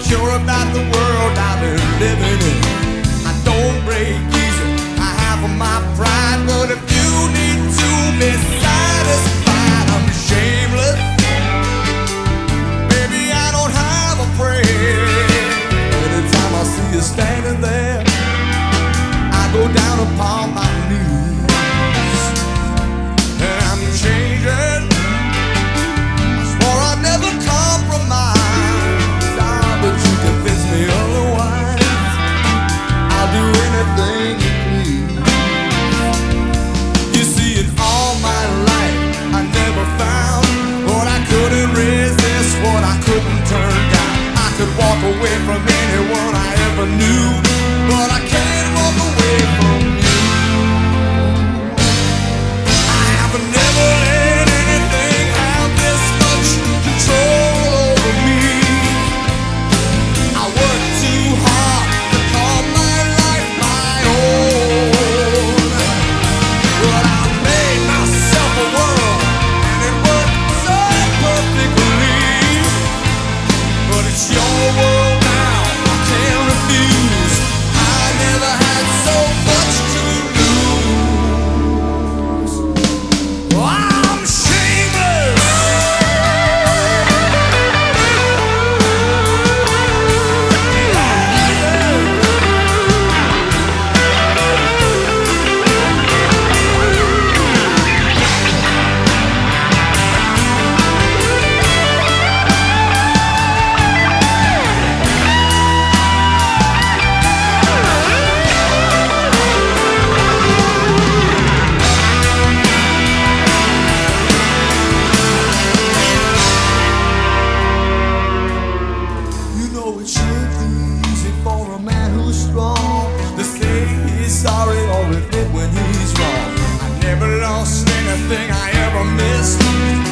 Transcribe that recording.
insecure about the world I've been living in. I don't break easy, I have my pride, but if you need to be satisfied, I'm shameless. Baby, I don't have a prayer. Anytime I see you standing there, I go down upon my knees, and I'm changing. I swore I'd never compromise, but you convince me otherwise. I'll do anything you please. You see, in all my life I never found what I couldn't resist, what I couldn't turn down. I could walk away from anyone I ever knew, but I can't walk away from you. I have never let anything have this much control over me. I work too hard to call my life my own, but I made myself a world, and it worked so perfectly. But it's your world now, I can't refuse. I never had so much to lose. I'm shameless. You know it should be easy for a man who's strong to say he's sorry or admit when he's wrong. I never lost anything I ever missed.